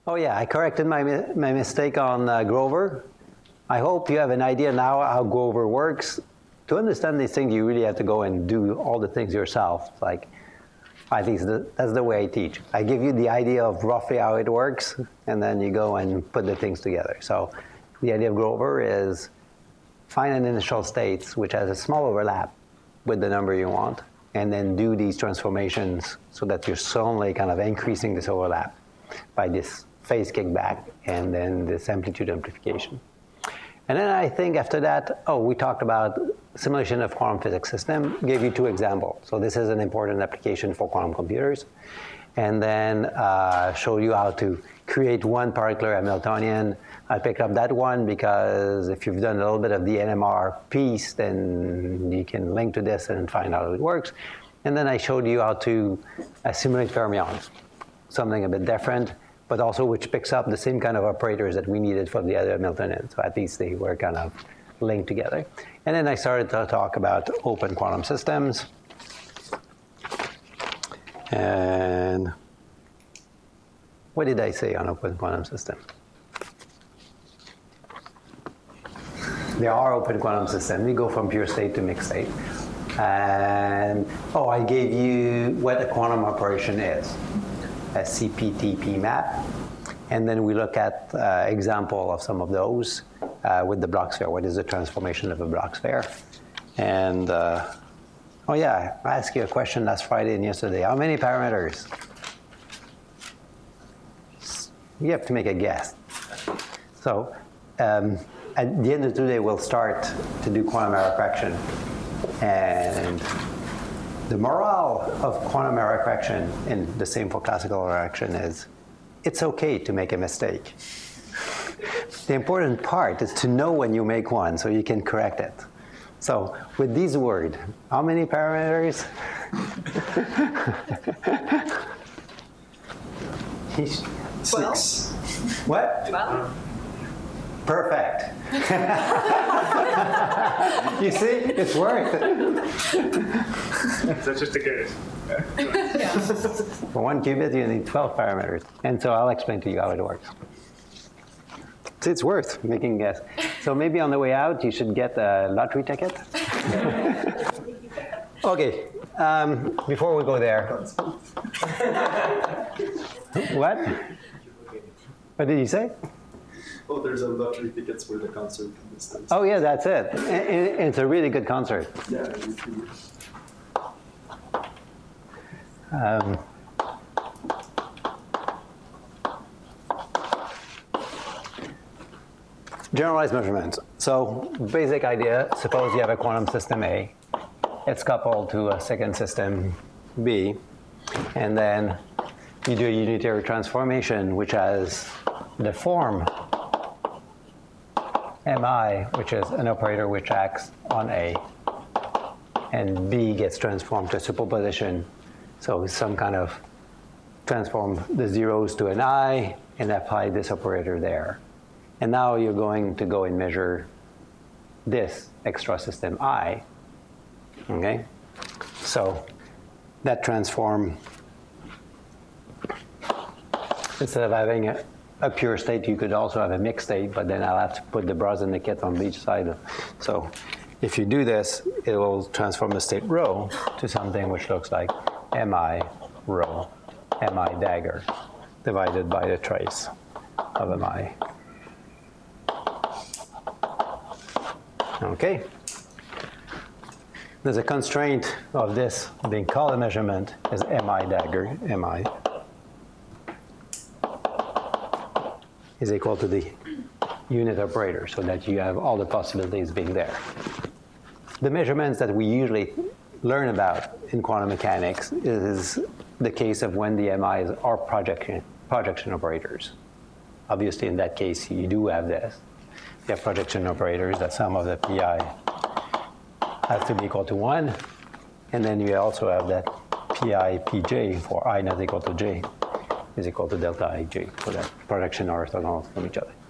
Oh yeah, I corrected my mistake on Grover. I hope you have an idea now how Grover works. To understand these things, you really have to go and do all the things yourself. Like, I think that's the way I teach. I give you the idea of roughly how it works, and then you go and put the things together. So the idea of Grover is find an initial state which has a small overlap with the number you want, and then do these transformations so that you're slowly kind of increasing this overlap by this phase kickback and then this amplitude amplification. And then I think after that, we talked about simulation of quantum physics system, gave you 2 examples. So this is an important application for quantum computers. And then showed you how to create one particular Hamiltonian. I picked up that one because if you've done a little bit of the NMR piece, then you can link to this and find out how it works. And then I showed you how to simulate fermions, something a bit different, but also which picks up the same kind of operators that we needed for the other Hamiltonian. So at least they were kind of linked together. And then I started to talk about open quantum systems. And what did I say on open quantum system? There are open quantum systems. We go from pure state to mixed state. And I gave you what a quantum operation is. A CPTP map, and then we look at example of some of those with the Bloch sphere. What is the transformation of a Bloch sphere? And I asked you a question last Friday and yesterday. How many parameters? You have to make a guess. So at the end of the day, we'll start to do quantum error correction, and the morale of quantum error correction, and the same for classical error correction, is it's okay to make a mistake. The important part is to know when you make one so you can correct it. So with these words, how many parameters? 6. What? 12. Perfect. You see, it's worked. That's just a guess. Yeah. For 1 qubit, you need 12 parameters. And so I'll explain to you how it works. It's worth making a guess. So maybe on the way out, you should get a lottery ticket. Okay, before we go there. What? What did you say? Oh, there's a lottery tickets for the concert in the States. Oh yeah, that's it. And it's a really good concert. Yeah. Generalized measurements. So basic idea, suppose you have a quantum system A. It's coupled to a second system B. And then you do a unitary transformation, which has the form Mi, which is an operator which acts on A. And B gets transformed to superposition. So some kind of transform the zeros to an I and apply this operator there. And now you're going to go and measure this extra system I. Okay? So that transform, instead of having a pure state, you could also have a mixed state, but then I'll have to put the bras and the kit on each side. So if you do this, it will transform the state rho to something which looks like Mi rho, Mi dagger, divided by the trace of Mi. Okay. There's a constraint of this being called a measurement is Mi dagger, Mi is equal to the unit operator, so that you have all the possibilities being there. The measurements that we usually learn about in quantum mechanics is the case of when the MIs are projection operators. Obviously, in that case, you do have this. You have projection operators that sum of the pi has to be equal to 1. And then you also have that pi pj for I not equal to j is equal to delta ij, so that projection are orthogonal from each other.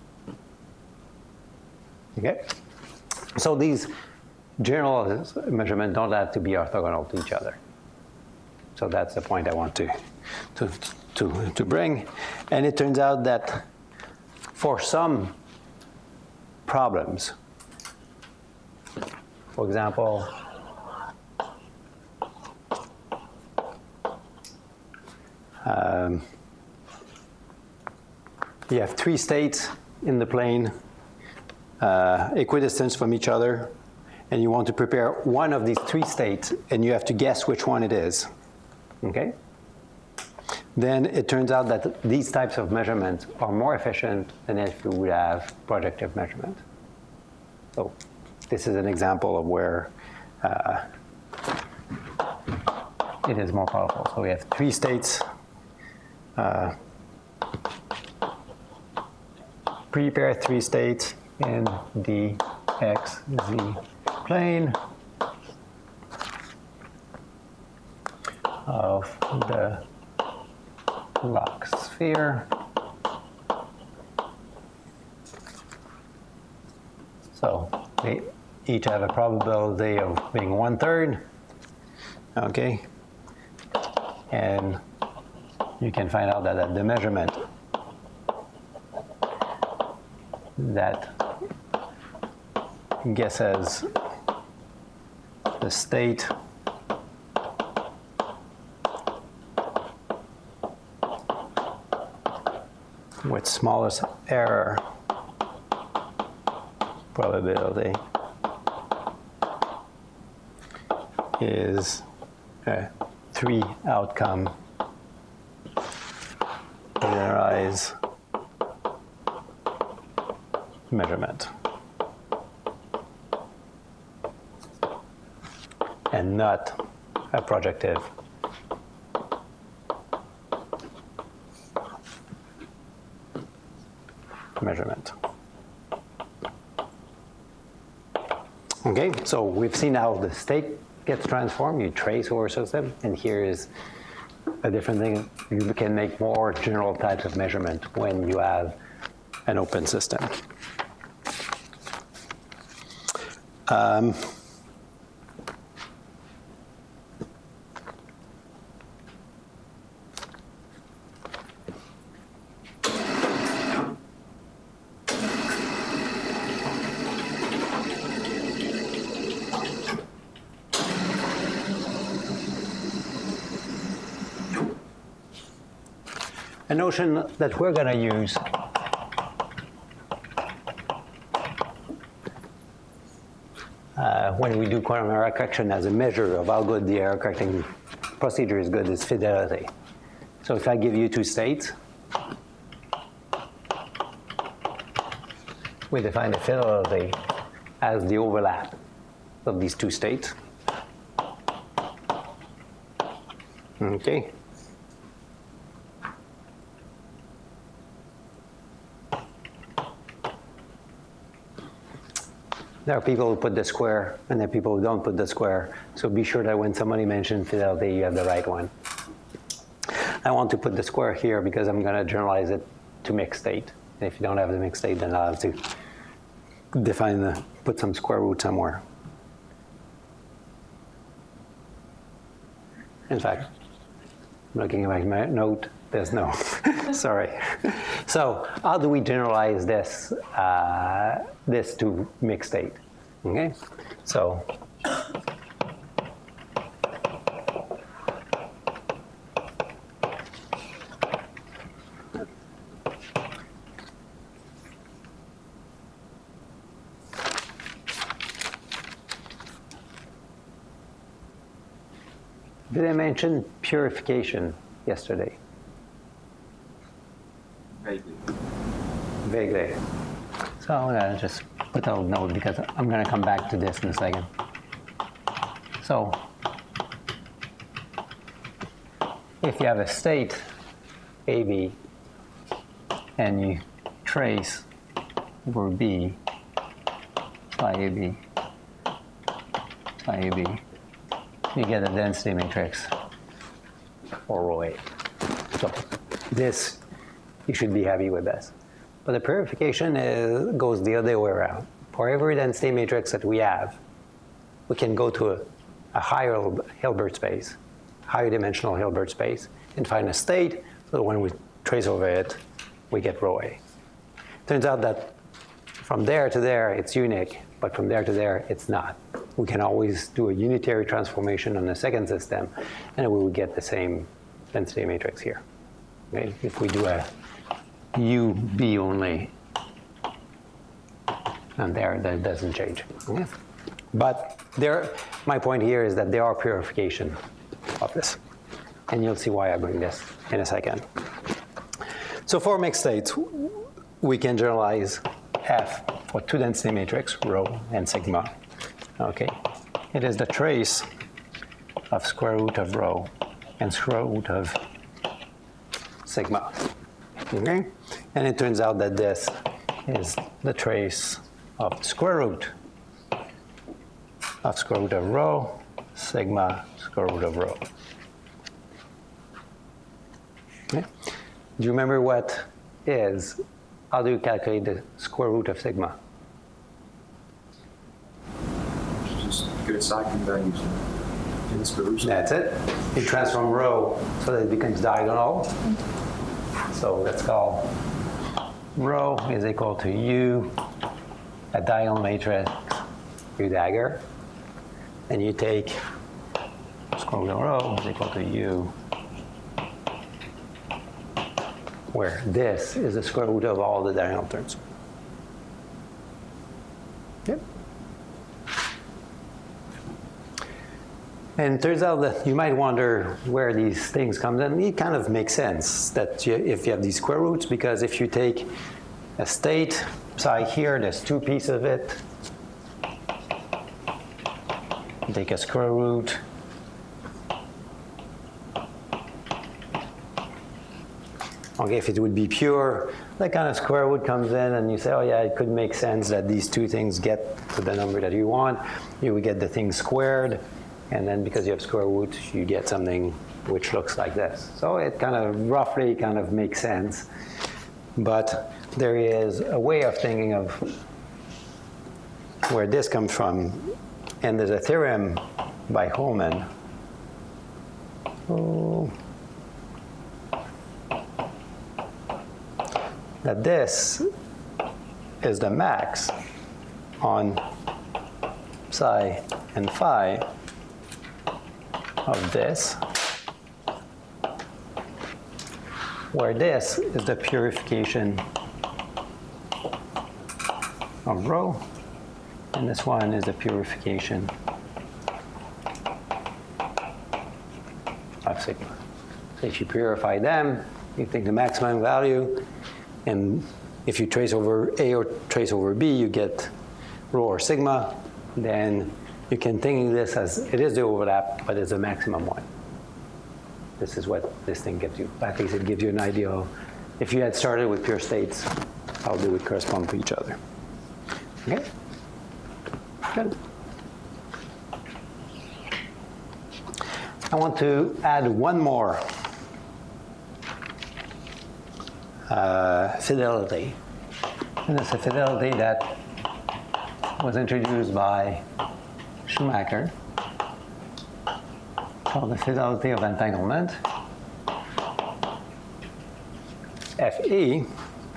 Okay? So these general measurements don't have to be orthogonal to each other. So that's the point I want to to bring. And it turns out that for some problems, for example, you have 3 states in the plane, equidistant from each other, and you want to prepare one of these 3 states, and you have to guess which one it is, okay? Then it turns out that these types of measurements are more efficient than if you would have projective measurement. So this is an example of where it is more powerful. So we have 3 states. Prepare 3 states in the x, z plane of the Lock sphere. So they each have a probability of being 1/3, okay? And you can find out that the measurement that guesses the state with smallest error probability is a 3 outcome linearized measurement and not a projective measurement. Okay, so we've seen how the state gets transformed. You trace over a system, and here is a different thing. You can make more general types of measurement when you have an open system. A notion that we're going to use when we do quantum error correction as a measure of how good the error correcting procedure is good is fidelity. So if I give you 2 states, we define the fidelity as the overlap of these 2 states. Okay. There are people who put the square, and there are people who don't put the square. So be sure that when somebody mentions fidelity, you have the right one. I want to put the square here because I'm going to generalize it to mixed state. And if you don't have the mixed state, then I'll have to put some square root somewhere. In fact, I'm looking at my note. There's no. Sorry. So how do we generalize this this to mixed state? Okay. So did I mention purification yesterday? Vaguely. So I'm going to just put a note because I'm going to come back to this in a second. So if you have a state AB and you trace over B by AB, you get a density matrix for rho A. So this, you should be happy with this. But the purification goes the other way around. For every density matrix that we have, we can go to a higher Hilbert space, higher dimensional Hilbert space, and find a state So when we trace over it, we get rho A. Turns out that from there to there, it's unique, but from there to there, it's not. We can always do a unitary transformation on the second system, and we would get the same density matrix here. Okay? If we do a UB only, and there, that doesn't change. Okay? But my point here is that there are purification of this. And you'll see why I bring this in a second. So for mixed states, we can generalize F for two density matrix, rho and sigma. Okay, it is the trace of square root of rho and square root of sigma. Okay, and it turns out that this is the trace of square root of rho, sigma, square root of rho. Okay. Do you remember what is? How do you calculate the square root of sigma? Just get cycling values in the square root. That's it. You transform rho so that it becomes diagonal. So let's call rho is equal to U, a diagonal matrix, U dagger. And you take square root of rho is equal to U, where this is the square root of all the diagonal terms. Yep. And it turns out that you might wonder where these things come in. It kind of makes sense that if you have these square roots, because if you take a state, psi here, there's two pieces of it. You take a square root. Okay, if it would be pure, that kind of square root comes in and you say, oh yeah, it could make sense that these two things get to the number that you want. You would get the thing squared, and then because you have square root, you get something which looks like this. So it kind of roughly kind of makes sense. But there is a way of thinking of where this comes from. And there's a theorem by Holman. That this is the max on psi and phi of this, where this is the purification of rho, and this one is the purification of sigma. So if you purify them, you take the maximum value, and if you trace over A or trace over B, you get rho or sigma. Then you can think of this as it is the overlap, but it's a maximum one. This is what this thing gives you. At least it gives you an idea of, if you had started with pure states, how they would correspond to each other. Okay? Good. I want to add one more fidelity. And it's a fidelity that was introduced by Schumacher, called the fidelity of entanglement, Fe.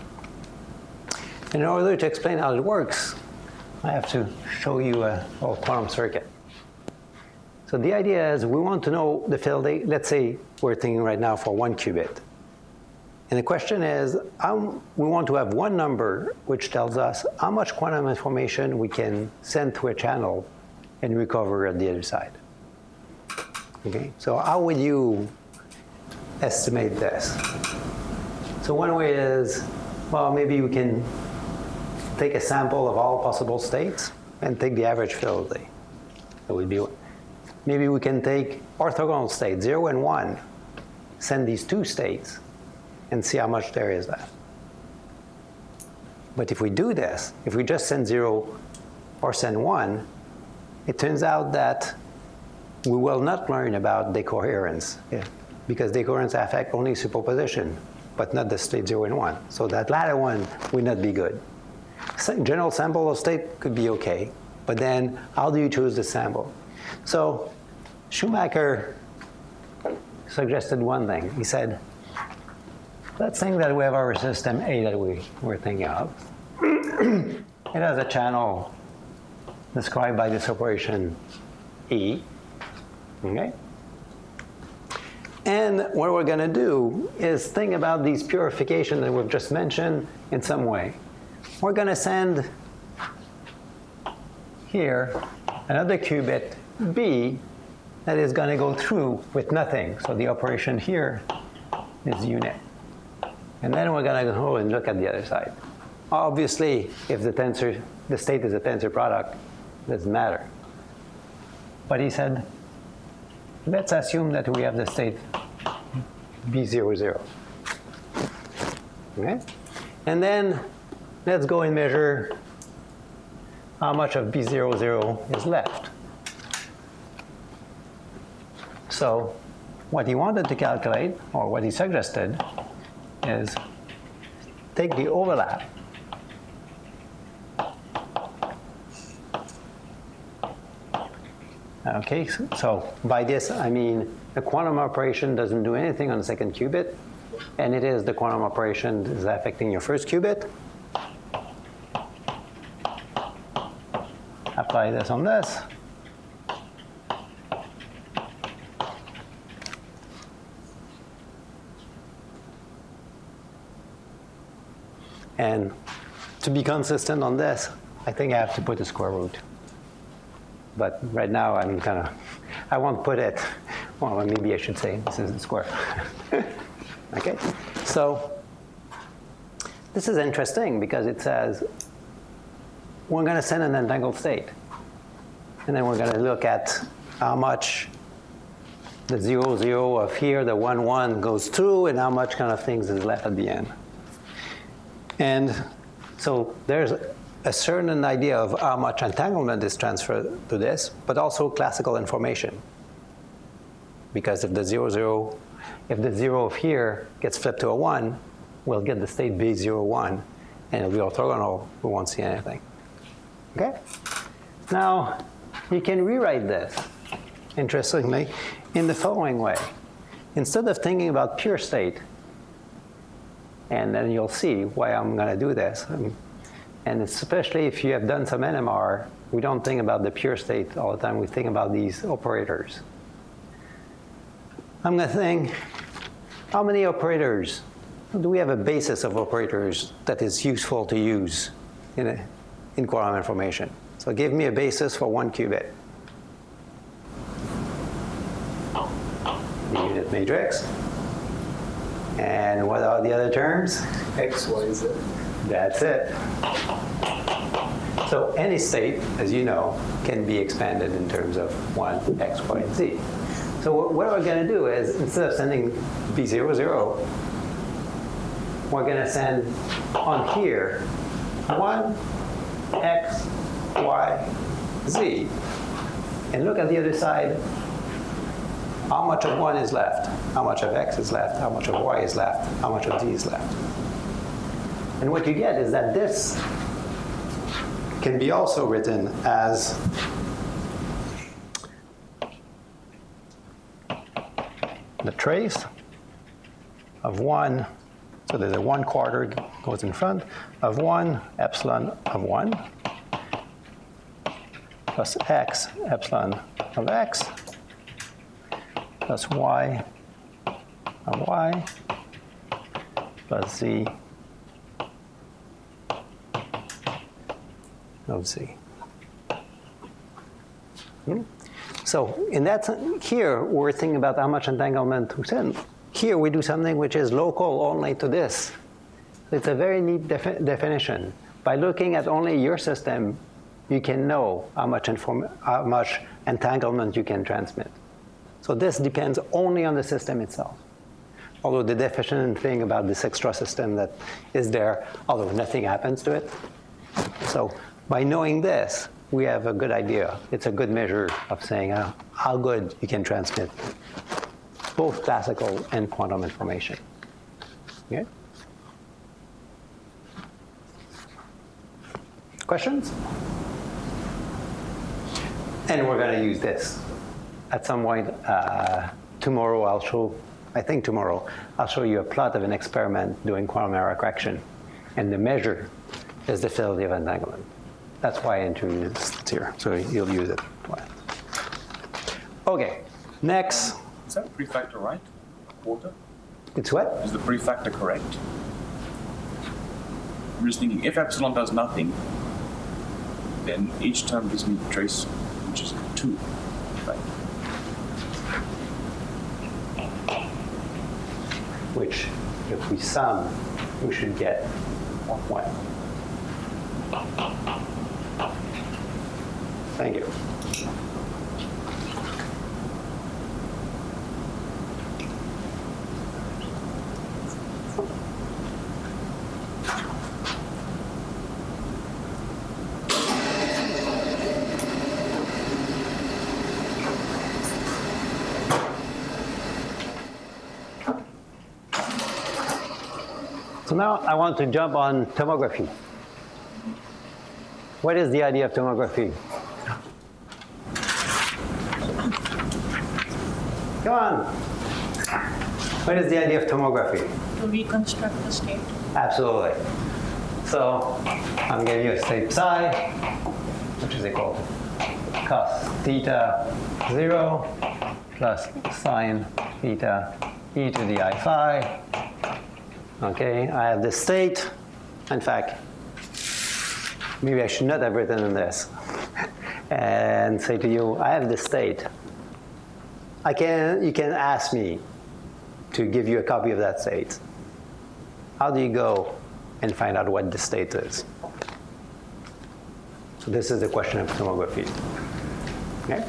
In order to explain how it works, I have to show you a little quantum circuit. So the idea is we want to know the fidelity. Let's say we're thinking right now for 1 qubit. And the question is, we want to have one number which tells us how much quantum information we can send to a channel and recover at the other side. Okay, so how would you estimate this? So one way is, well, maybe we can take a sample of all possible states and take the average fidelity. That would be, maybe we can take orthogonal states, 0 and 1, send these two states, and see how much there is left. But if we do this, if we just send 0 or send 1, it turns out that we will not learn about decoherence, because decoherence affects only superposition, but not the state 0 and 1. So that latter one would not be good. General sample of state could be okay, but then how do you choose the sample? So Schumacher suggested one thing. He said, Let's think that we have our system A that we're thinking of. It has a channel described by this operation E, okay? And what we're going to do is think about these purification that we've just mentioned in some way. We're going to send here another qubit B that is going to go through with nothing. So the operation here is unit. And then we're going to go and look at the other side. Obviously, if the state is a tensor product, it doesn't matter. But he said, let's assume that we have the state B00. Okay? And then let's go and measure how much of B00 is left. So what he wanted to calculate, or what he suggested, is take the overlap Okay, so by this I mean the quantum operation doesn't do anything on the second qubit, and it is the quantum operation that is affecting your first qubit. Apply this on this. And to be consistent on this, I think I have to put a square root. But right now I'm I won't put it, well, maybe I should say this is the square. Okay, so this is interesting because it says we're going to send an entangled state. And then we're going to look at how much the 0, 0 of here, the 1, 1 goes through, and how much kind of things is left at the end. And so there's a certain idea of how much entanglement is transferred to this, but also classical information. Because if the 0, 0, if the 0 of here gets flipped to a 1, we'll get the state B01, and it'll be orthogonal, we won't see anything. Okay? Now, you can rewrite this, interestingly, in the following way. Instead of thinking about pure state, and then you'll see why I'm going to do this. And especially if you have done some NMR, we don't think about the pure state all the time. We think about these operators. I'm going to think, how many operators? Do we have a basis of operators that is useful to use in quantum information? So give me a basis for 1 qubit. The unit matrix. And what are the other terms? X, Y, Z. That's it. So any state, as you know, can be expanded in terms of 1, X, Y, and Z. So what we're going to do is, instead of sending B00, we're going to send on here 1, X, Y, Z. And look at the other side. How much of 1 is left? How much of X is left? How much of Y is left? How much of Z is left? And what you get is that this can be also written as the trace of 1, so there's a 1/4 goes in front, of 1 epsilon of 1 plus X epsilon of X plus Y of Y plus Z of Z. So in that, here we're thinking about how much entanglement to send. Here we do something which is local only to this. It's a very neat definition. By looking at only your system, you can know how much entanglement you can transmit. So this depends only on the system itself. Although the deficient thing about this extra system that is there, although nothing happens to it. So by knowing this, we have a good idea. It's a good measure of saying how good you can transmit both classical and quantum information. Okay? Questions? And we're going to use this. At some point tomorrow, I'll show I think tomorrow, I'll show you a plot of an experiment doing quantum error correction. And the measure is the fidelity of entanglement. That's why I introduced it here. So you'll use it. Okay, next. Is that prefactor right? Quarter? It's what? Is the prefactor correct? I'm just thinking, if epsilon does nothing, then each term gives me trace, which is 2, right? Which, if we sum, we should get 1. Thank you. So now I want to jump on tomography. What is the idea of tomography? Come on. What is the idea of tomography? To reconstruct the state. Absolutely. So I'm giving you a state psi, which is equal to cos theta 0 plus sine theta e to the I phi. Okay, I have this state. In fact, maybe I should not have written in this and say to you, I have this state. You can ask me to give you a copy of that state. How do you go and find out what the state is? So this is the question of tomography. Okay?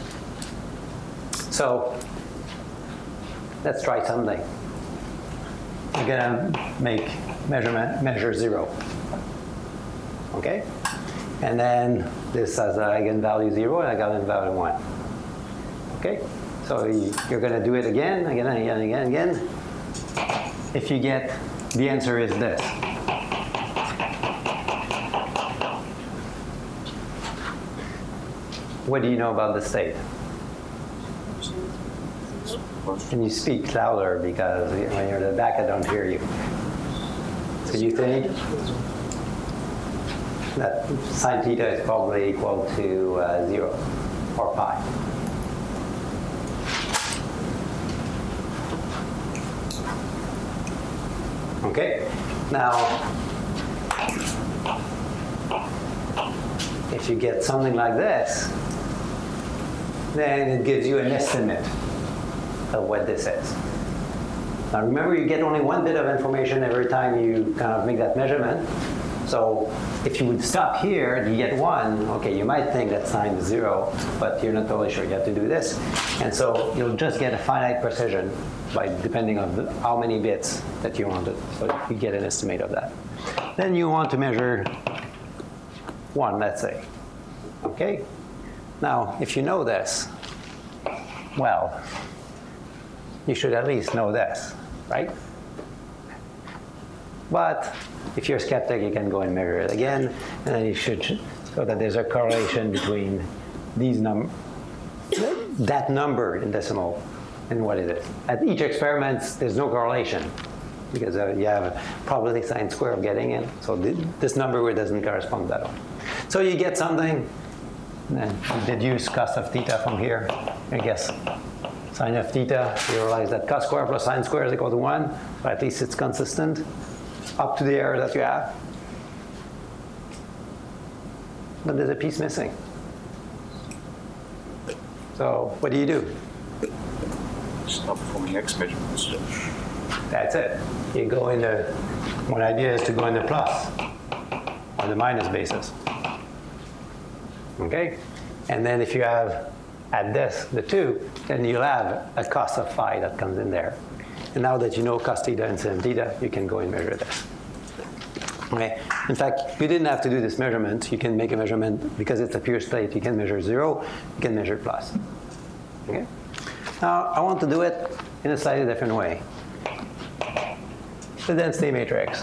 So let's try something. I'm gonna make measure 0. Okay? And then this has an eigenvalue 0 and an eigenvalue 1. Okay? So you're gonna do it again. If you get, the answer is this. What do you know about the state? Can you speak louder, because when you're in the back I don't hear you. So you think that sine theta is probably equal to 0 or pi. Okay, now if you get something like this, then it gives you an estimate of what this is. Now remember, you get only one bit of information every time you kind of make that measurement. So if you would stop here, you get 1, okay, you might think that sine is 0, but you're not totally sure. You have to do this. And so you'll just get a finite precision by depending on how many bits that you wanted. So you get an estimate of that. Then you want to measure 1, let's say. Okay? Now, if you know this, well, you should at least know this, right? But if you're a skeptic, you can go and measure it again, and then you should, so that there's a correlation between these that number in decimal and what it is. At each experiment, there's no correlation, because you have probability sine square of getting it. So this number doesn't correspond at all. So you get something, and then you deduce cos of theta from here. I guess sine of theta, you realize that cos square plus sine square is equal to 1, but at least it's consistent up to the error that you have. But there's a piece missing. So what do? Stop performing X measurements. That's it. You go in the, one idea is to go in the plus or the minus basis. Okay? And then if you have at this, the 2, then you'll have a cos of phi that comes in there. And now that you know cos theta and sin theta, you can go and measure this. Okay? In fact, you didn't have to do this measurement. You can make a measurement, because it's a pure state, you can measure 0, you can measure plus. Okay? Now, I want to do it in a slightly different way. The density matrix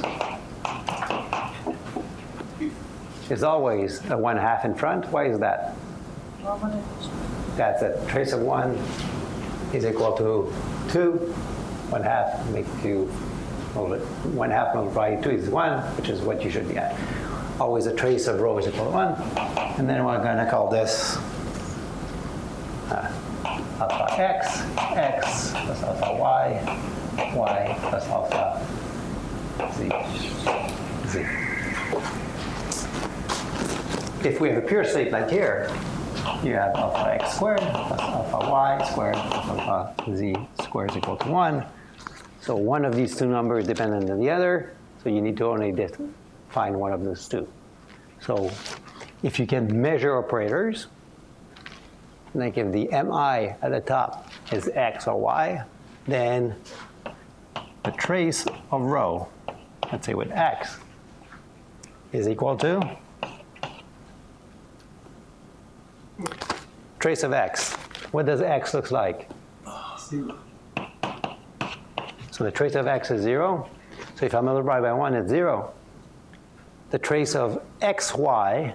is always a 1/2 in front. Why is that? That's it. Trace of 1 is equal to 2. 1/2 make you, well, 1/2 multiplied by 2 is 1, which is what you should be at. Always a trace of rho is equal to 1. And then we're going to call this alpha x, x plus alpha y, y plus alpha z, z. If we have a pure state like here, you have alpha x squared plus alpha y squared plus alpha z squared is equal to 1. So one of these two numbers is dependent on the other, so you need to only find one of those two. So if you can measure operators, like if the mi at the top is x or y, then the trace of rho, let's say with x, is equal to trace of x. What does x look like? 0. So the trace of x is 0. So if I multiply by 1, it's 0. The trace of xy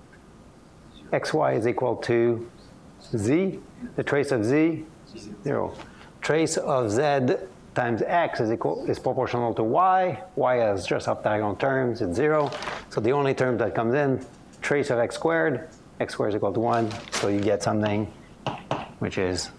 is equal to z. The trace of z, 0. Trace of z times x is proportional to y. Y has just octagonal terms, it's 0. So the only term that comes in, trace of x squared is equal to 1. So you get something which is,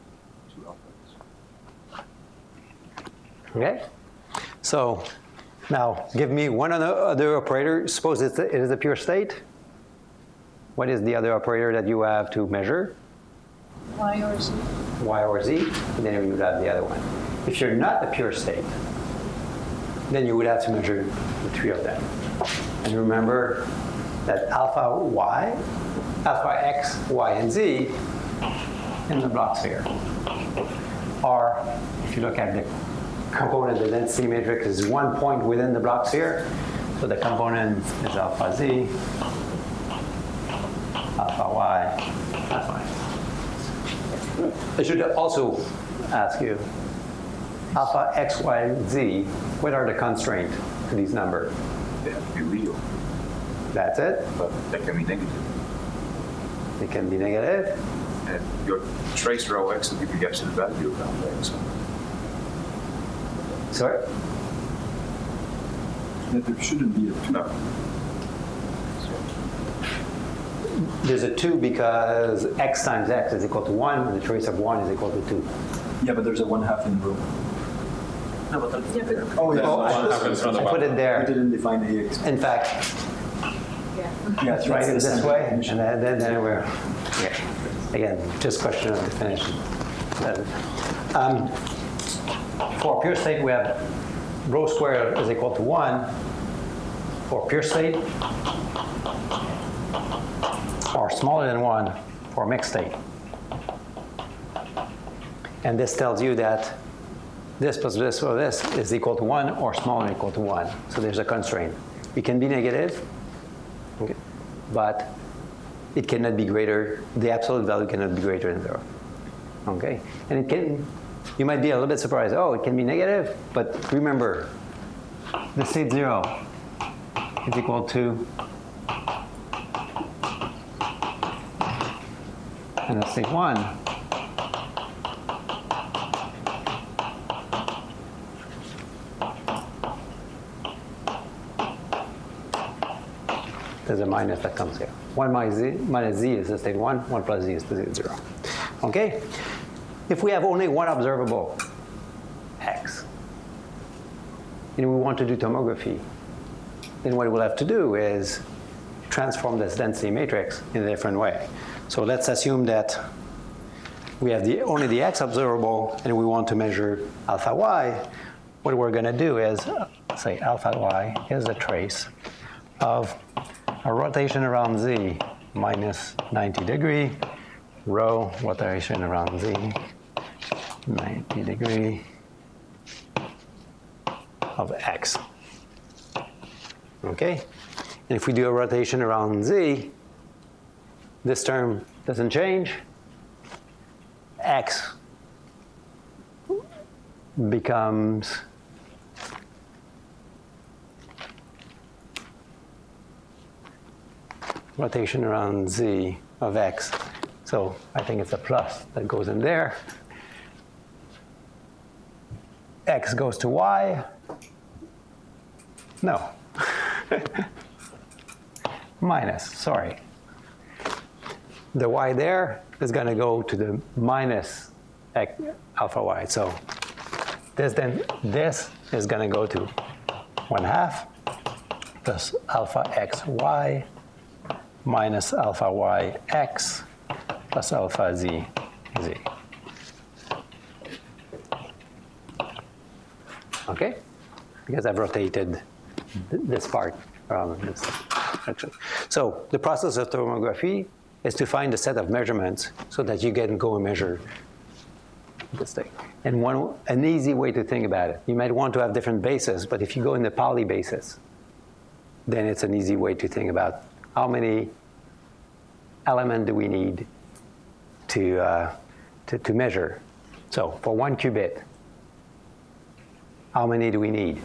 okay? So now give me one other operator. Suppose it is a pure state. What is the other operator that you have to measure? Y or Z. Y or z, and then you would have the other one. If you're not a pure state, then you would have to measure the three of them. And remember that alpha y, alpha x, y, and z in the Bloch sphere are, if you look at the component, the density matrix is one point within the Bloch sphere. So the component is alpha z, alpha y, alpha x. I should also ask you, alpha x, y, and z, what are the constraints to these numbers? They have to be real, That's it? but they can be negative. They can be negative. And your trace rho x will give you the absolute value of alpha x. Sorry? That there shouldn't be a 2. No. There's a 2 because x times x is equal to 1, and the trace of 1 is equal to 2. Yeah, but there's a 1/2 in the row. Yeah, but Oh, yeah. Oh, I put it We there. didn't define ax. In fact, Yeah, let's write it this way, and then we're, yeah. Again, just question of definition. For pure state, we have rho squared is equal to 1 for pure state, or smaller than 1 for mixed state. And this tells you that this plus this or this is equal to 1 or smaller than or equal to 1. So there's a constraint. It can be negative, okay, but it cannot be greater, the absolute value cannot be greater than 0. Okay? And it can, you might be a little bit surprised, oh, it can be negative, but remember, the state 0 is equal to, and the state 1 there's a minus that comes here. 1 minus z is the state 1, 1 plus z is the state 0. Okay? If we have only one observable, x, and we want to do tomography, then what we'll have to do is transform this density matrix in a different way. So let's assume that we have only the x observable, and we want to measure alpha y. What we're going to do is say alpha y is a trace of a rotation around z minus 90 degree, rho rotation around z 90 degree of x. Okay? And if we do a rotation around z, this term doesn't change. X becomes rotation around z of x. So I think it's a plus that goes in there. x goes to y? No. Minus, sorry. The y there is going to go to the minus alpha y. So this is going to go to 1/2 plus alpha x y minus alpha y x plus alpha z z. Okay? Because I've rotated this part around this direction. So the process of tomography is to find a set of measurements so that you can go and measure this thing. And an easy way to think about it, you might want to have different bases, but if you go in the Pauli basis, then it's an easy way to think about how many elements do we need to measure. So for 1 qubit, how many do we need?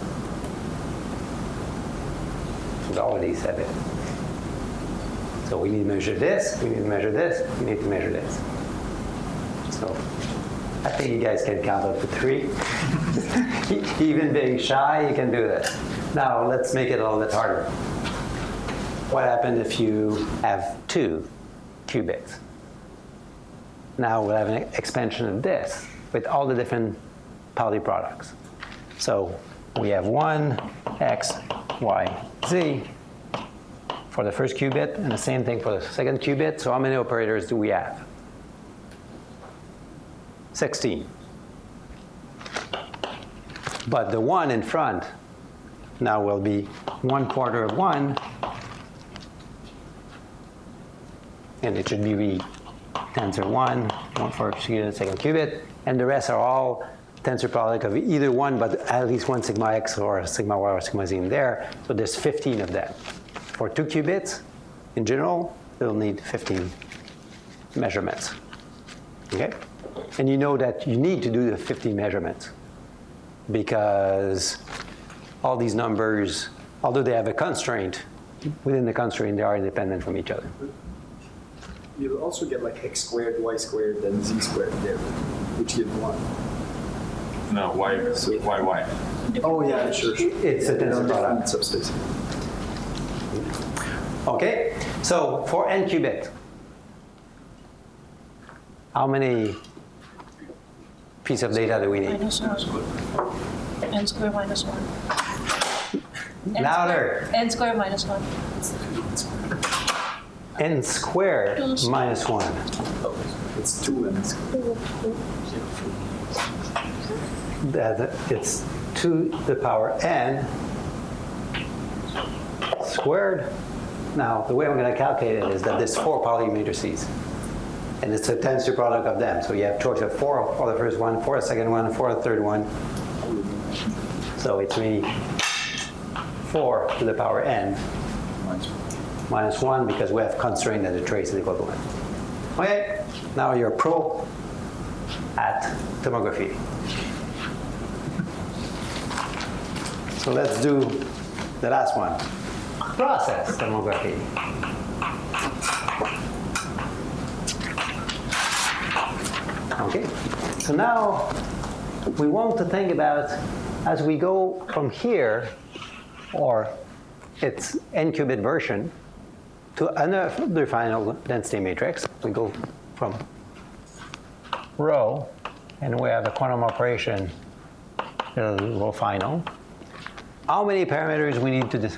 We've already said it. So we need to measure this, we need to measure this, we need to measure this. So I think you guys can count up to 3. Even being shy, you can do this. Now let's make it a little bit harder. What happens if you have 2 qubits? Now we'll have an expansion of this with all the different Pauli products. So we have 1, x, y, z for the first qubit, and the same thing for the second qubit. So how many operators do we have? 16. But the 1 in front now will be 1/4 of 1, and it should be tensor 1, 1/4 qubit, second qubit, and the rest are all tensor product of either one, but at least one sigma x or sigma y or sigma z in there. So there's 15 of them. For 2 qubits, in general, you'll need 15 measurements. Okay? And you know that you need to do the 50 measurements because all these numbers, although they have a constraint, within the constraint, they are independent from each other. You'll also get like x squared, y squared, and z squared there, which give 1. No, why? Oh yeah, sure. It's a tensor product. Subspace. Okay, so for n qubit, how many pieces of data do we need? -1. N squared minus 1. Louder. N squared minus 1. N squared minus 1. Oh, it's 2 n. It's 2 to the power n squared. Now, the way I'm going to calculate it is that there's 4 Pauli matrices, and it's a tensor product of them. So you have choice of 4 for the first one, 4 the second one, 4 the third one. So it's really 4 to the power n minus 1 because we have constrained that the trace is equal to 1. Okay, now you're pro at tomography. So let's do the last one. Process tomography. Okay, so now we want to think about as we go from here, or its n qubit version, to another final density matrix. We go from rho, and we have a quantum operation, rho final. How many parameters we need to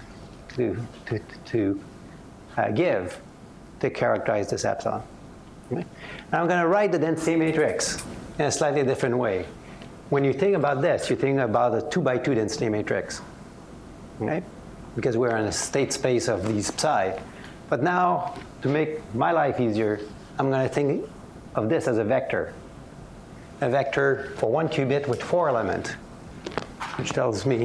give to characterize this epsilon? Okay. Now I'm going to write the density matrix in a slightly different way. When you think about this, you think about a 2x2 density matrix, okay? Because we're in a state space of these psi. But now, to make my life easier, I'm going to think of this as a vector. A vector for 1 qubit with 4 elements, which tells me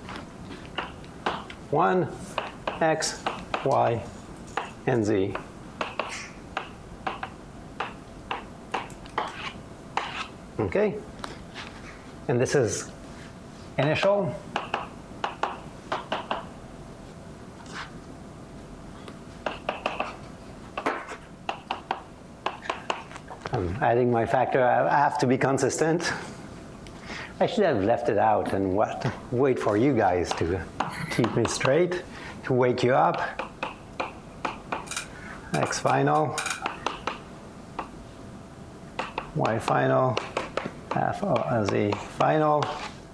1, x, y, and z. Okay? And this is initial. I'm adding my factor. I have to be consistent. I should have left it out and wait for you guys to keep me straight, to wake you up. X final, Y final, half of Z final.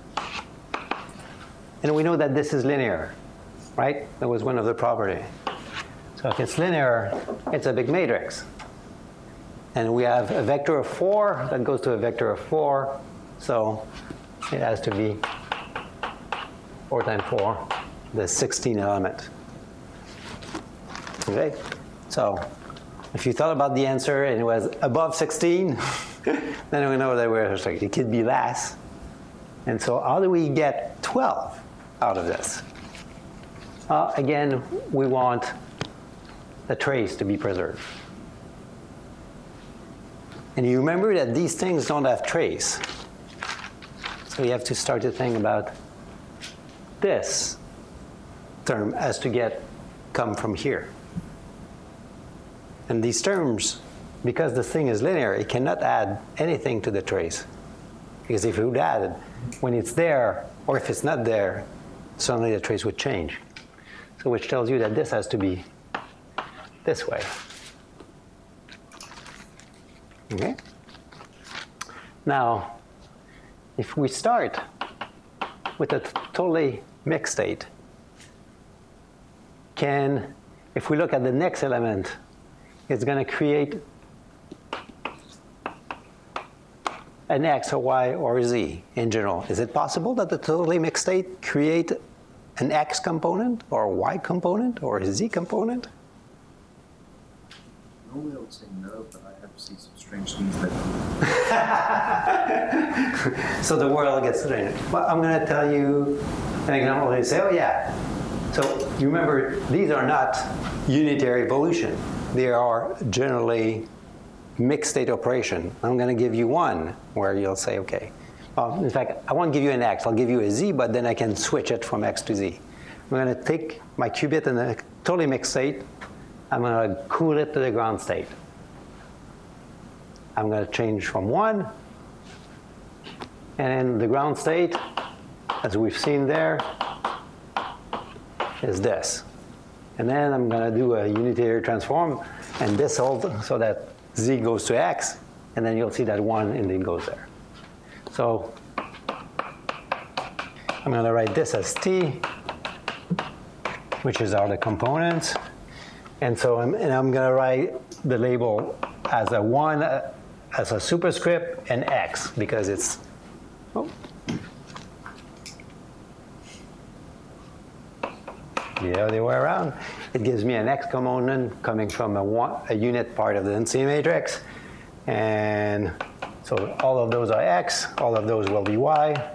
And we know that this is linear, right? That was one of the properties. So if it's linear, it's a big matrix. And we have a vector of 4 that goes to a vector of 4. So it has to be 4 times 4, the 16 element. Okay? So if you thought about the answer and it was above 16, then we know that it could be less. And so how do we get 12 out of this? Again, we want the trace to be preserved. And you remember that these things don't have trace. So you have to start to think about this term as to come from here. And these terms, because the thing is linear, it cannot add anything to the trace. Because if it would add it, when it's there, or if it's not there, suddenly the trace would change. So which tells you that this has to be this way. Okay? Now, if we start with a totally mixed state, if we look at the next element, it's going to create an X or Y or Z in general. Is it possible that the totally mixed state create an X component or a Y component or a Z component? Normally I would say no, but I have seen some strange things that So the world gets strange. Well, I'm going to tell you an example. They say, oh yeah. So you remember, these are not unitary evolution. They are generally mixed state operation. I'm going to give you one where you'll say, okay. Well, in fact, I won't give you an X. I'll give you a Z, but then I can switch it from X to Z. I'm going to take my qubit in a totally mixed state. I'm going to cool it to the ground state. I'm going to change from 1. And in the ground state, as we've seen there, is this. And then I'm going to do a unitary transform, and this holds so that Z goes to X, and then you'll see that 1 indeed goes there. So I'm going to write this as T, which is all the components. And so I'm going to write the label as a 1, as a superscript, and X, because it's, the other way around. It gives me an X component coming from a unit part of the density matrix. And so all of those are X, all of those will be Y,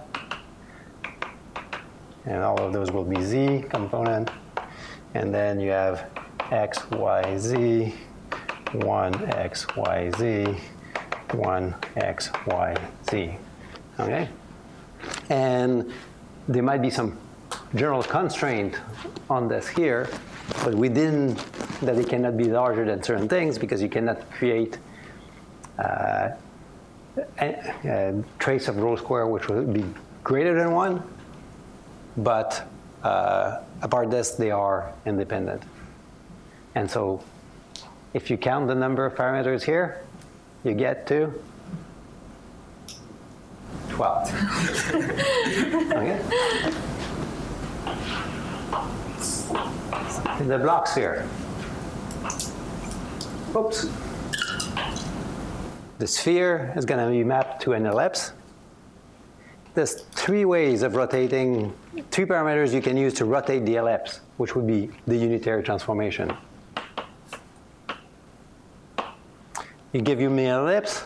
and all of those will be Z component. And then you have X, Y, Z, 1, X, Y, Z, 1, X, Y, Z. Okay? And there might be some general constraint on this here, but we didn't, that it cannot be larger than certain things because you cannot create a trace of rho square which would be greater than 1, but apart this, they are independent. And so if you count the number of parameters here, you get to 12. Okay? The block sphere. Oops. The sphere is going to be mapped to an ellipse. There's 3 ways of rotating, 3 parameters you can use to rotate the ellipse, which would be the unitary transformation. You give me an ellipse.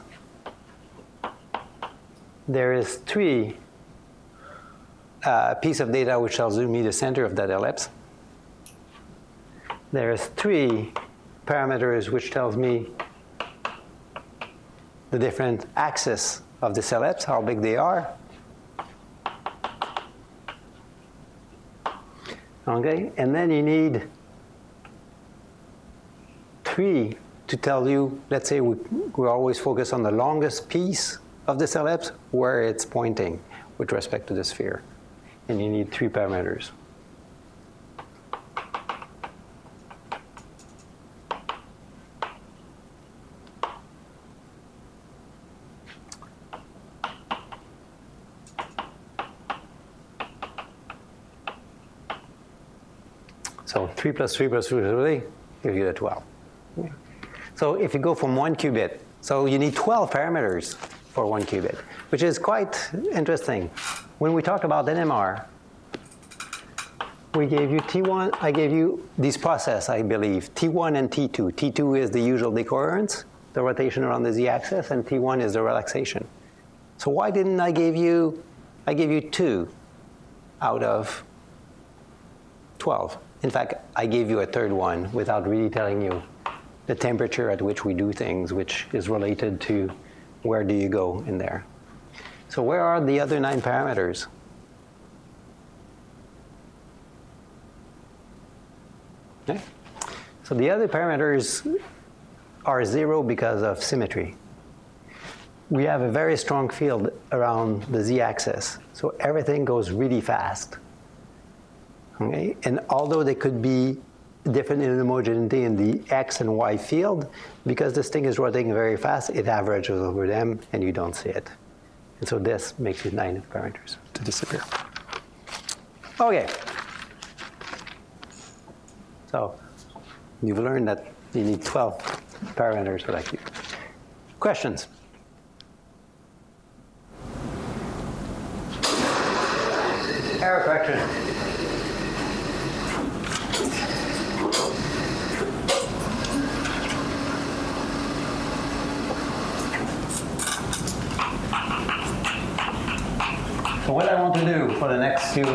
There is 3 piece of data which tells me the center of that ellipse. There's 3 parameters which tells me the different axes of this ellipse, how big they are. Okay, and then you need 3 to tell you, let's say we always focus on the longest piece of this ellipse, where it's pointing, with respect to the sphere. And you need 3 parameters. So 3 plus 3 plus 3 gives you the 12. Okay. So if you go from 1 qubit, so you need 12 parameters for 1 qubit, which is quite interesting. When we talked about NMR, we gave you T1, I gave you these process, I believe, T1 and T2. T2 is the usual decoherence, the rotation around the z-axis, and T1 is the relaxation. So why didn't I give you 2 out of 12? In fact, I gave you a third one without really telling you the temperature at which we do things, which is related to where do you go in there. So where are the other 9 parameters? Okay. So the other parameters are 0 because of symmetry. We have a very strong field around the z-axis, so everything goes really fast. Okay? And although they could be different in homogeneity in the x and y field, because this thing is rotating very fast, it averages over them, and you don't see it. And so this makes it 9 parameters to disappear. Okay. So you've learned that you need 12 parameters for that cube. Questions? Error correction. So what I want to do for the next few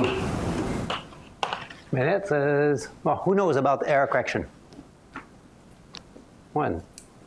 minutes is, well, who knows about error correction? 1.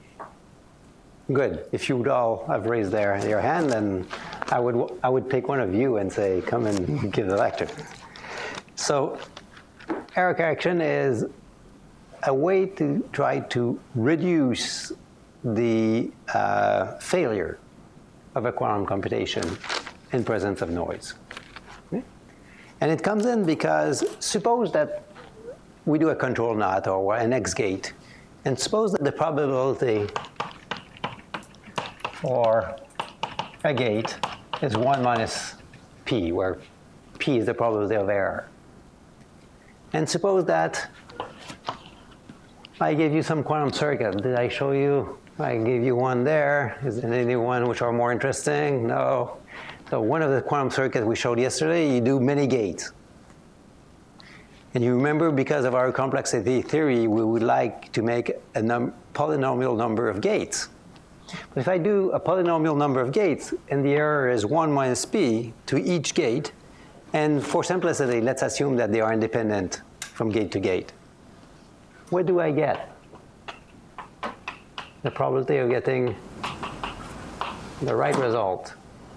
Good. If you would all have raised your hand, then I would pick one of you and say, come and give the lecture. So error correction is a way to try to reduce the failure of a quantum computation in presence of noise. Okay? And it comes in because suppose that we do a control knot or an X gate, and suppose that the probability for a gate is 1 minus p, where p is the probability of error. And suppose that I gave you some quantum circuit. Did I show you? I gave you one there. Is there any one which are more interesting? No. So one of the quantum circuits we showed yesterday, you do many gates. And you remember, because of our complexity theory, we would like to make a polynomial number of gates. But if I do a polynomial number of gates, and the error is 1 minus p to each gate, and for simplicity, let's assume that they are independent from gate to gate, what do I get? The probability of getting the right result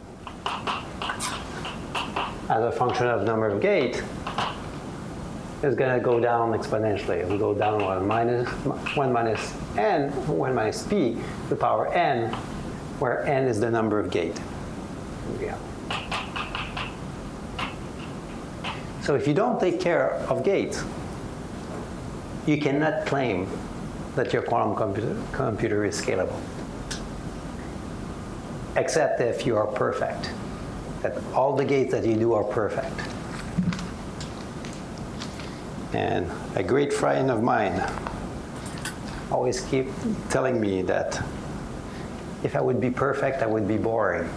as a function of number of gates is going to go down exponentially. It will go down 1 minus n, 1 minus p to the power n, where n is the number of gate. Yeah. So if you don't take care of gates, you cannot claim that your quantum computer is scalable, except if you are perfect, that all the gates that you do are perfect. And a great friend of mine always keep telling me that if I would be perfect, I would be boring.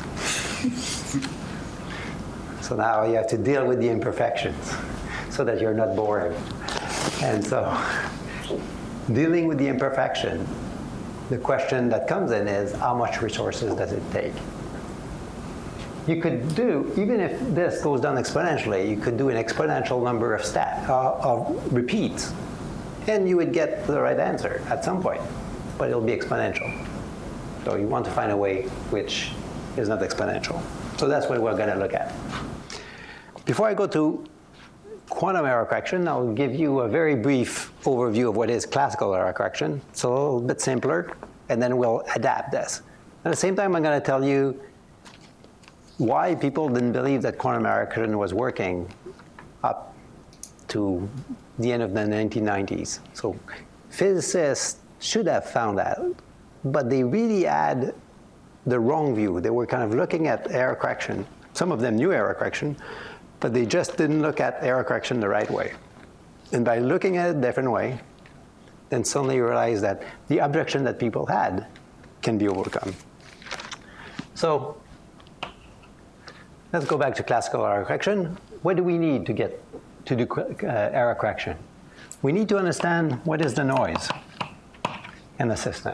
So now you have to deal with the imperfections so that you're not boring. And so dealing with the imperfection, the question that comes in is, how much resources does it take? You could do, even if this goes down exponentially, you could do an exponential number of repeats, and you would get the right answer at some point, but it'll be exponential. So you want to find a way which is not exponential. So that's what we're going to look at. Before I go to quantum error correction, I'll give you a very brief overview of what is classical error correction. It's a little bit simpler, and then we'll adapt this. At the same time, I'm going to tell you why people didn't believe that quantum error correction was working up to the end of the 1990s. So physicists should have found that, but they really had the wrong view. They were kind of looking at error correction. Some of them knew error correction, but they just didn't look at error correction the right way. And by looking at it a different way, then suddenly you realize that the objection that people had can be overcome. So let's go back to classical error correction. What do we need to get to do error correction? We need to understand what is the noise in the system.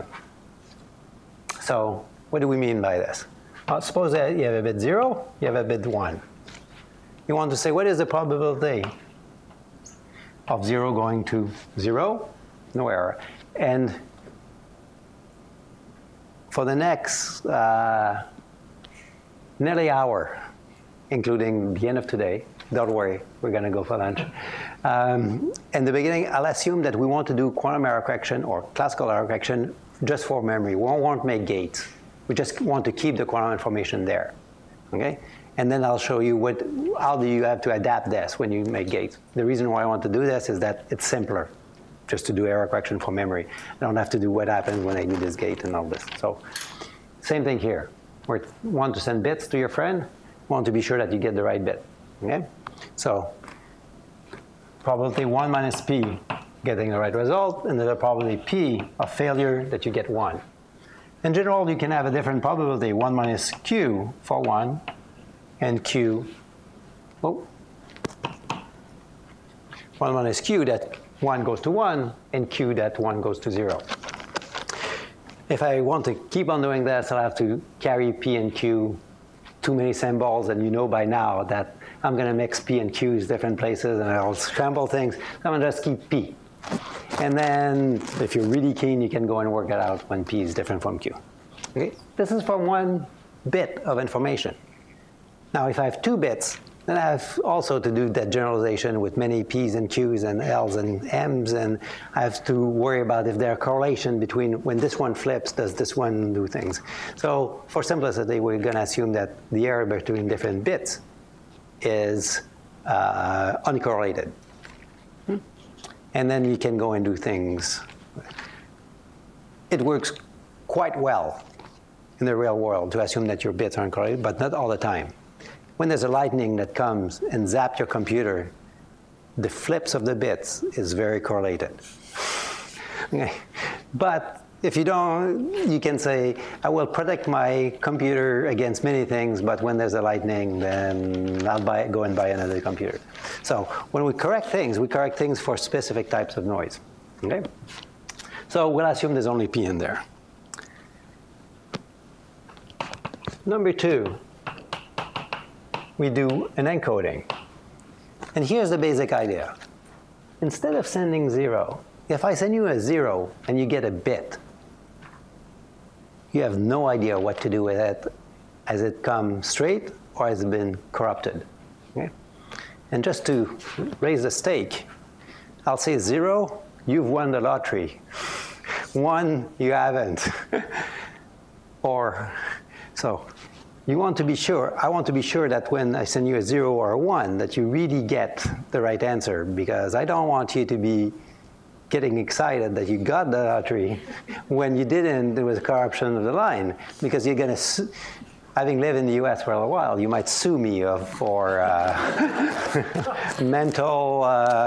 So what do we mean by this? Well, suppose that you have a bit 0, you have a bit 1. You want to say, what is the probability of 0 going to 0? No error. And for the next nearly hour, including the end of today, don't worry, we're going to go for lunch. In the beginning, I'll assume that we want to do quantum error correction or classical error correction just for memory. We won't make gates. We just want to keep the quantum information there, okay? And then I'll show you how do you have to adapt this when you make gates. The reason why I want to do this is that it's simpler just to do error correction for memory. I don't have to do what happens when I do this gate and all this. So same thing here. We want to send bits to your friend, want to be sure that you get the right bit, okay? So probability 1 minus p getting the right result, and the probability p of failure that you get 1. In general, you can have a different probability, 1 minus q for 1, and q, 1 minus q that 1 goes to 1, and q that 1 goes to 0. If I want to keep on doing this, I'll have to carry p and q too many symbols, and you know by now that I'm going to mix p and q's different places, and I'll scramble things. I'm going to just keep p. And then, if you're really keen, you can go and work it out when p is different from q. Okay? This is for 1 bit of information. Now, if I have 2 bits, then I have also to do that generalization with many p's and q's and l's and m's, and I have to worry about if there are correlation between when this one flips, does this one do things. So for simplicity, we're going to assume that the error between different bits is uncorrelated. And then you can go and do things. It works quite well in the real world to assume that your bits are uncorrelated, but not all the time. When there's a lightning that comes and zaps your computer, the flips of the bits is very correlated. Okay. But if you don't, you can say, I will protect my computer against many things, but when there's a lightning, then I'll go and buy another computer. So when we correct things for specific types of noise. Okay? So we'll assume there's only p in there. Number 2. We do an encoding. And here's the basic idea. Instead of sending 0, if I send you a 0 and you get a bit, you have no idea what to do with it. Has it come straight or has it been corrupted? Okay? And just to raise the stake, I'll say 0, you've won the lottery. 1, you haven't. Or, so. You want to be sure, I want to be sure that when I send you a 0 or a 1, that you really get the right answer, because I don't want you to be getting excited that you got the lottery when you didn't. There was corruption of the line, because you're going to, having lived in the US for a while, you might sue me for mental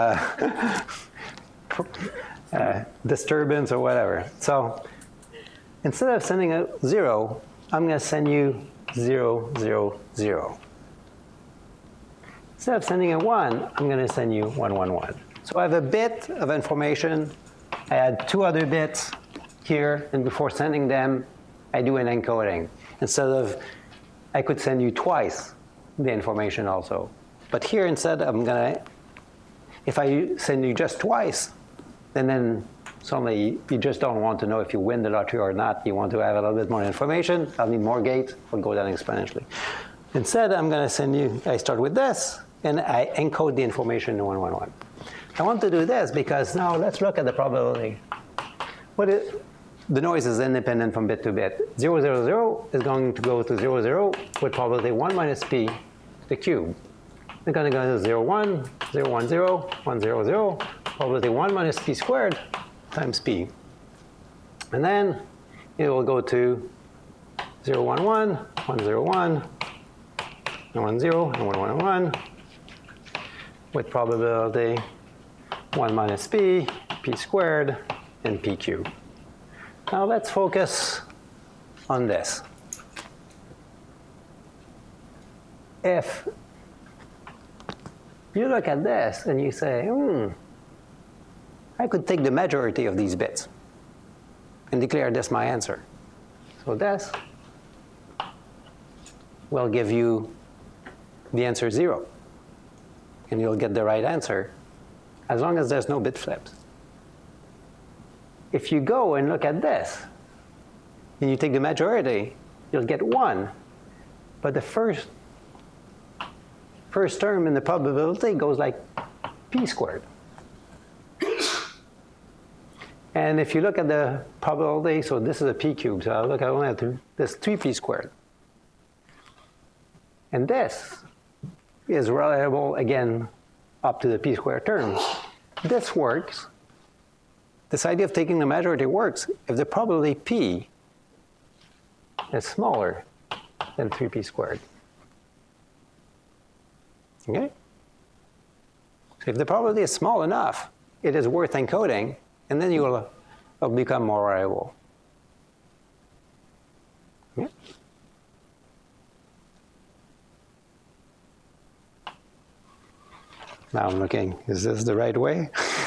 disturbance or whatever. So instead of sending a 0, I'm going to send you 0, 0, 0. Instead of sending a 1, I'm going to send you 1, 1, 1. So I have a bit of information. I add 2 other bits here, and before sending them, I do an encoding. Instead of, I could send you twice the information also. But here instead, I'm going to, if I send you just twice, then suddenly you just don't want to know if you win the lottery or not. You want to have a little bit more information. I'll need more gates. We'll go down exponentially. Instead, I'm going to send you, I start with this, and I encode the information in 1, 1, 1. I want to do this because now let's look at the probability. the noise is independent from bit to bit. 0, 0, 0 is going to go to 0, 0 with probability 1 minus p to the cube. It's going to go to 0, 1, 0, 1, 0, 1, 0, 0, probability 1 minus p squared times p. And then it will go to 0, 1, 1, 1, 0, 1, 1, 0, and 1, 1, 1, with probability 1 minus p, p squared, and p cubed. Now let's focus on this. If you look at this and you say, I could take the majority of these bits and declare this my answer. So this will give you the answer 0. And you'll get the right answer as long as there's no bit flips. If you go and look at this, and you take the majority, you'll get 1. But the first term in the probability goes like p squared. And if you look at the probability, so this is a p cubed, so I'll look at only at this 3p squared. And this is reliable, again, up to the p squared term. This works. This idea of taking the majority works if the probability p is smaller than 3p squared. Okay? So if the probability is small enough, it is worth encoding, and then you will become more reliable. Okay? Now I'm looking, is this the right way?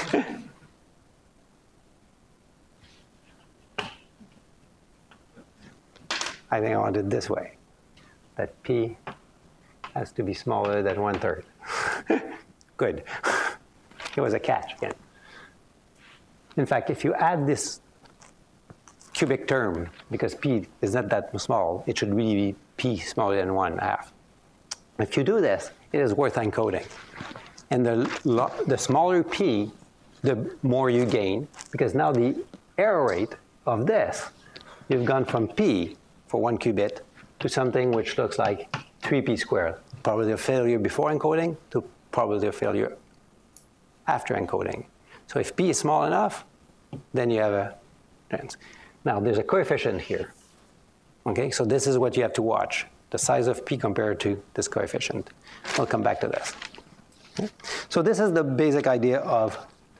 I think I want it this way, that p has to be smaller than 1/3. Good. It was a catch again. In fact, if you add this cubic term, because p is not that small, it should really be p smaller than 1/2. If you do this, it is worth encoding. And the smaller p, the more you gain, because now the error rate of this, you've gone from p for 1 qubit to something which looks like 3p squared. Probability of failure before encoding to probability of failure after encoding. So if p is small enough, then you have a chance. Now there's a coefficient here. Okay, so this is what you have to watch. The size of p compared to this coefficient. I'll come back to this. Okay? So this is the basic idea of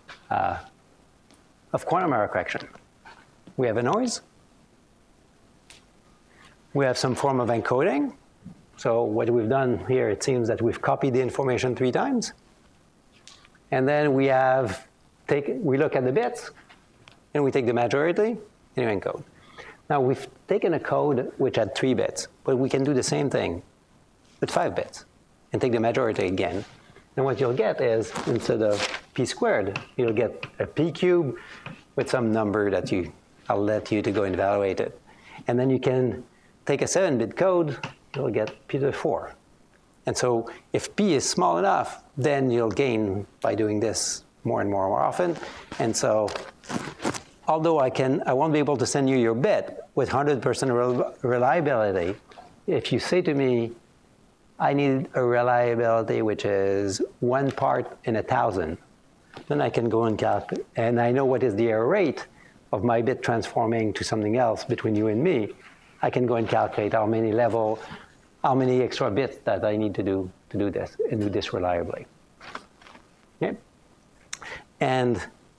quantum error correction. We have a noise. We have some form of encoding. So what we've done here, it seems that we've copied the information 3 times. And then we look at the bits, and we take the majority, and you encode. Now we've taken a code which had 3 bits, but we can do the same thing with 5 bits, and take the majority again. And what you'll get is, instead of p squared, you'll get a p cube with some number that I'll let you to go and evaluate it. And then you can take a 7-bit code, you'll get p to the 4. And so if p is small enough, then you'll gain by doing this more and more often. And so although I won't be able to send you your bit with 100% reliability, if you say to me, I need a reliability which is 1 part in 1,000, then I can go and calculate, and I know what is the error rate of my bit transforming to something else between you and me. I can go and calculate how many extra bits that I need to do this, and do this reliably. Okay? And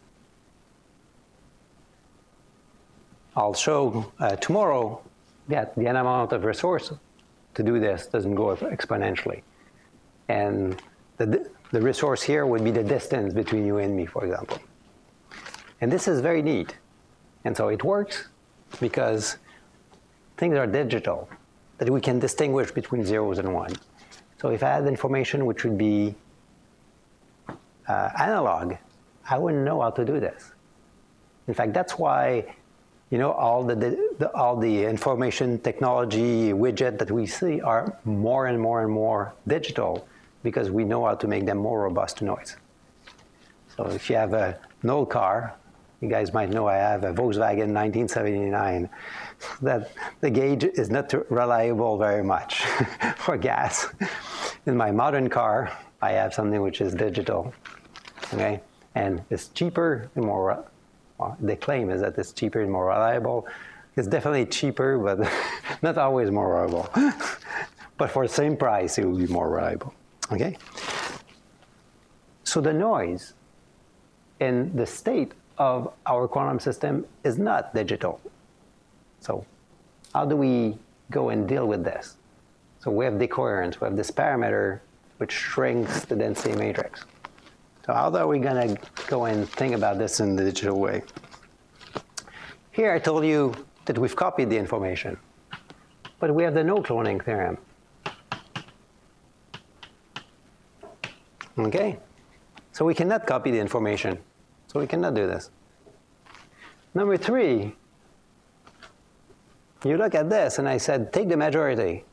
I'll show tomorrow that the amount of resource to do this doesn't go up exponentially. And the resource here would be the distance between you and me, for example. And this is very neat. And so it works because things are digital, that we can distinguish between zeros and ones. So if I had information which would be analog, I wouldn't know how to do this. In fact, that's why all the information technology widget that we see are more and more and more digital, because we know how to make them more robust to noise. So if you have an old car You guys might know I have a Volkswagen 1979. That the gauge is not reliable very much for gas. In my modern car, I have something which is digital, okay? And it's cheaper and more, well, the claim is that it's cheaper and more reliable. It's definitely cheaper, but not always more reliable. But for the same price, it will be more reliable, okay? So the noise in the state of our quantum system is not digital. So how do we go and deal with this? So we have decoherence, we have this parameter which shrinks the density matrix. So how are we going to go and think about this in the digital way? Here I told you that we've copied the information, but we have the no-cloning theorem. Okay? So we cannot copy the information. So we cannot do this. Number 3, you look at this, and I said, take the majority.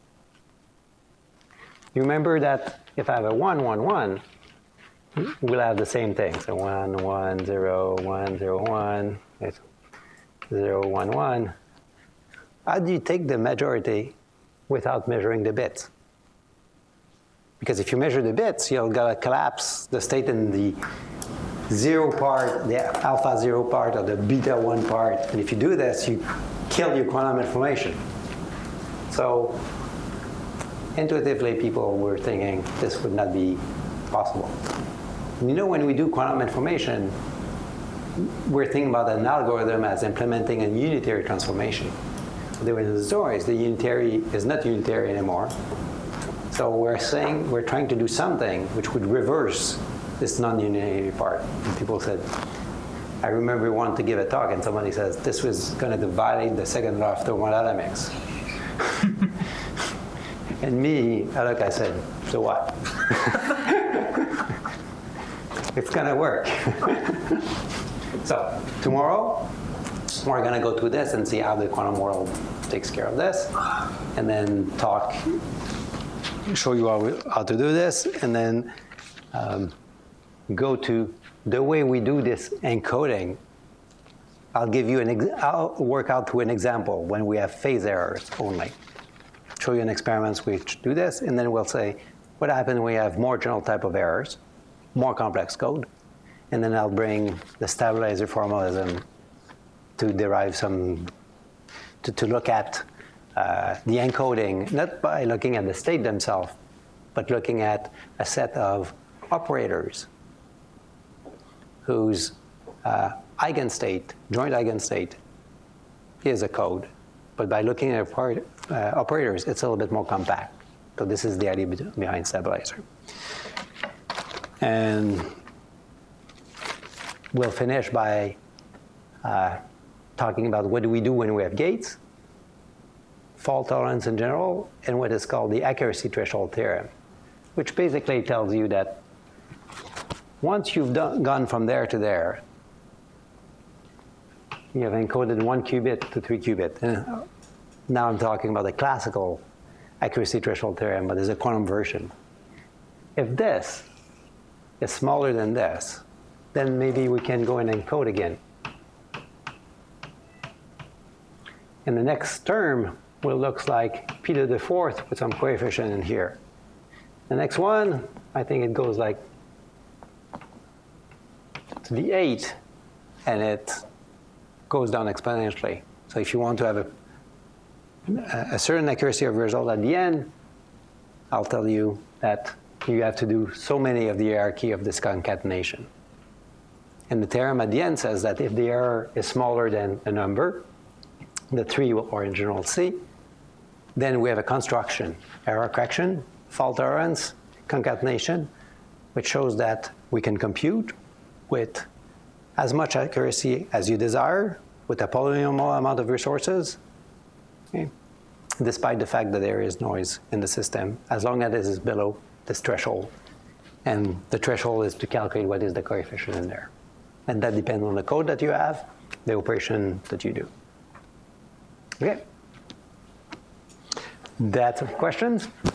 You remember that if I have a 1, 1, 1, we'll have the same thing. So 1, 1, 0, 1, 0, 1, 0, 1, 1. How do you take the majority without measuring the bits? Because if you measure the bits, you're going to collapse the state in the 0 part, the alpha 0 part, or the beta 1 part. And if you do this, you kill your quantum information. So intuitively, people were thinking this would not be possible. You know, when we do quantum information, we're thinking about an algorithm as implementing a unitary transformation. There was noise. The unitary is not unitary anymore. So we're saying we're trying to do something which would reverse this non-unitary part. And people said, I remember wanting to give a talk, and somebody says this was going to violate the second law of thermodynamics. And me, I said, so what? It's going to work. So tomorrow, we're going to go through this and see how the quantum world takes care of this, and then talk, show you how to do this, and then go to the way we do this encoding. I'll give you I'll work out to an example when we have phase errors only. Show you an experiment which do this, and then we'll say what happens when we have more general type of errors, more complex code, and then I'll bring the stabilizer formalism to derive some, to look at the encoding, not by looking at the state themselves, but looking at a set of operators whose eigenstate, joint eigenstate, is a code. But by looking at operators, it's a little bit more compact. So this is the idea behind stabilizer. And we'll finish by talking about what do we do when we have gates, fault tolerance in general, and what is called the accuracy threshold theorem, which basically tells you that once you've gone from there to there, you have encoded 1 qubit to 3 qubit. Now I'm talking about the classical accuracy threshold theorem, but there's a quantum version. If this is smaller than this, then maybe we can go and encode again. And the next term will look like p to the 4th with some coefficient in here. The next one, I think it goes like to the 8, and it goes down exponentially. So if you want to have a certain accuracy of result at the end, I'll tell you that you have to do so many of the hierarchy of this concatenation. And the theorem at the end says that if the error is smaller than a number, the 3 or in general C, then we have a construction, error correction, fault tolerance, concatenation, which shows that we can compute with as much accuracy as you desire with a polynomial amount of resources, okay, despite the fact that there is noise in the system, as long as it is below this threshold. And the threshold is to calculate what is the coefficient in there. And that depends on the code that you have, the operation that you do. Okay? That's questions?